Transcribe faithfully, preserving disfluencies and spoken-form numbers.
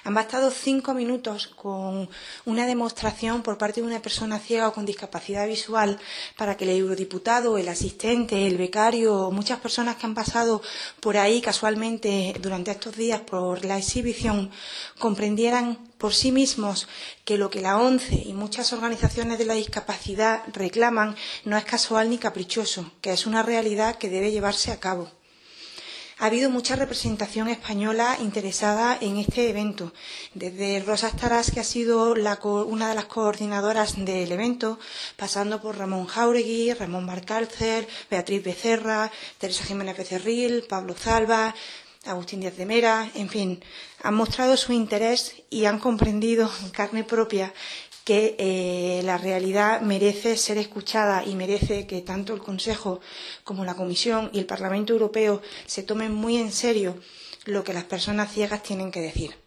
Han bastado cinco minutos con una demostración por parte de una persona ciega o con discapacidad visual para que el eurodiputado, el asistente, el becario, muchas personas que han pasado por ahí casualmente durante estos días por la exhibición comprendieran por sí mismos que lo que la ONCE y muchas organizaciones de la discapacidad reclaman no es casual ni caprichoso, que es una realidad que debe llevarse a cabo. Ha habido mucha representación española interesada en este evento, desde Rosa Estarás, que ha sido la, una de las coordinadoras del evento, pasando por Ramón Jáuregui, Ramón Valcárcel, Beatriz Becerra, Teresa Jiménez Becerril, Pablo Zalba, Agustín Díaz de Mera, en fin, han mostrado su interés y han comprendido en carne propia que eh, la realidad merece ser escuchada y merece que tanto el Consejo como la Comisión y el Parlamento Europeo se tomen muy en serio lo que las personas ciegas tienen que decir.